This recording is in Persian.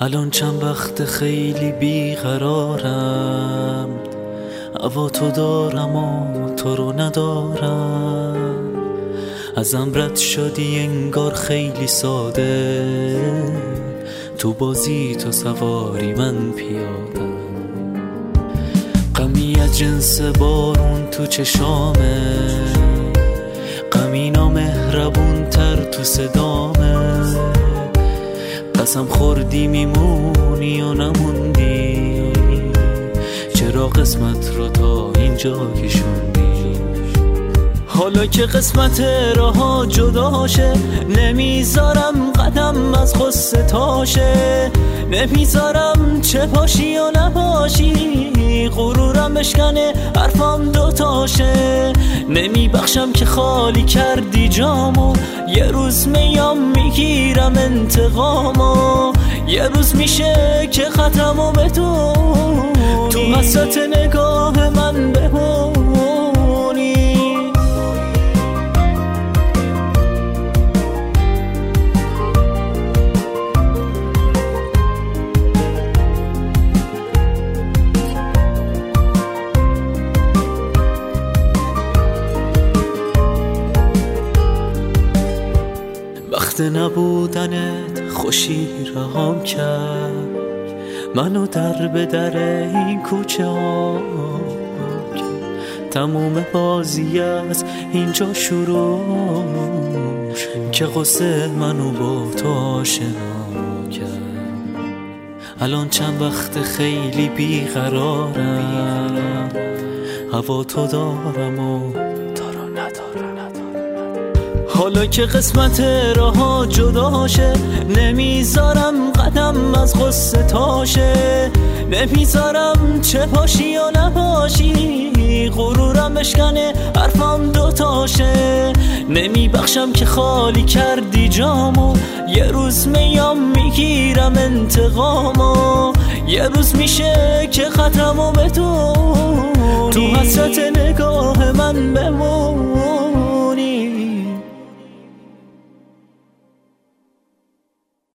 الان چند وقت خیلی بیقرارم، هوا تو دارم و تو رو ندارم. ازم رد شدی انگار خیلی ساده، تو بازی تو سواری من پیادم. غمی از جنس بارون تو چشامه، غمی نامهربون تر تو صدامه. قسم خوردی میمونی یا نموندی، چرا قسمت رو تا اینجا کشوندی؟ حالا که قسمت راه جداشه، نمیذارم قدم از غصه تاشه. نمیذارم چه پاشی یا نباشی، غرورم بشکنه حرفم دوتاشه. نمیبخشم که خالی کردی جامو، یه روز میام میگیرم انتقامو. یه روز میشه که ختمو بدونی، تو حسرت نگاه من بمونی. وقت نبودنت خوشی رهام کرد، منو در به در این کوچه ها کرد. تموم بازی از اینجا شروع که قصه منو با تو آشنا کرد. الان چند وقت خیلی بیقرارم، هوا تو دارم و تو رو ندارم. حالا که قسمت راه جداشه، نمیذارم قدم از غصه تاشه. نمیذارم چه پاشی یا نباشی، غرورم بشکنه حرفم دوتاشه. نمیبخشم که خالی کردی جامو، یه روز میام میگیرم انتقامو. یه روز میشه که ختمو بدونی، تو حسرت نگاه من بمون.